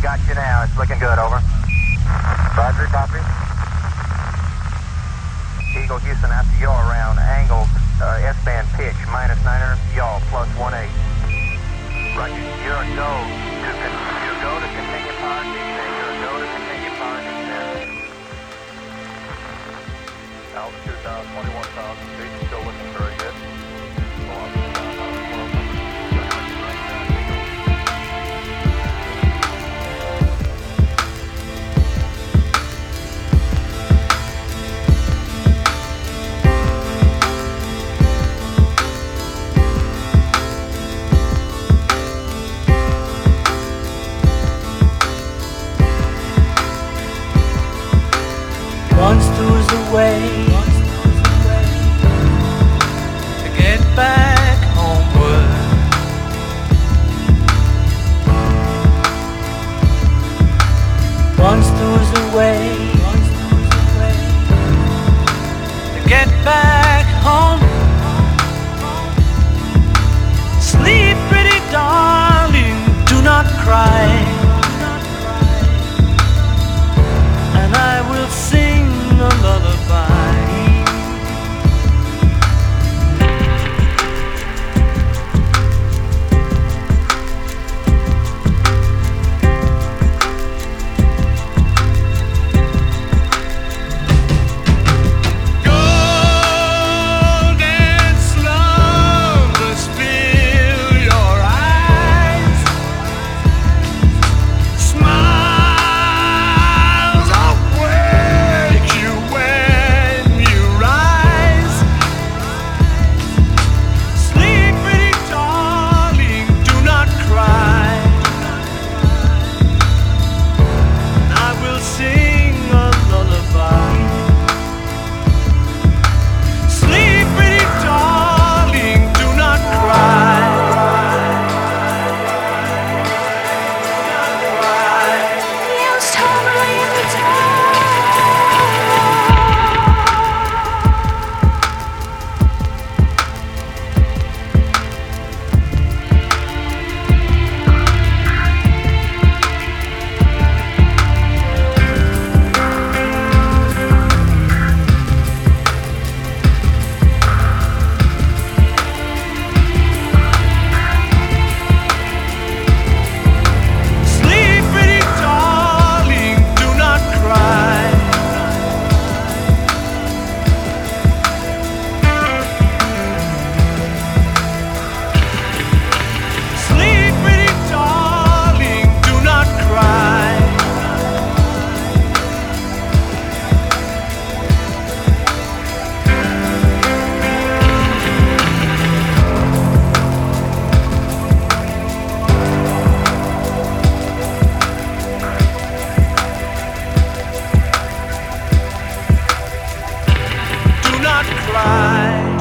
got you now. It's looking good, over. Roger, copy. Eagle Houston after yaw around angled S-band pitch minus 900 yaw plus 18. Roger, you're a go to continue power descent. You're a go to continue power descent. Altitude down 21,000 feet, still looking very good. Once there's a way to get back homeward. Once there's a way to get back home. Sleep, pretty darling, do not cry, and I will sing a lullaby. Golden slumbers fill your eyes. Smiles awake you when you rise. Sleep, pretty darling, do not cry. I will sing a lullaby. Sleep, pretty darling, do not cry. Yes, totally in the Sleep, pretty darling, do not cry. Sleep, pretty darling, do not cry. Do not cry.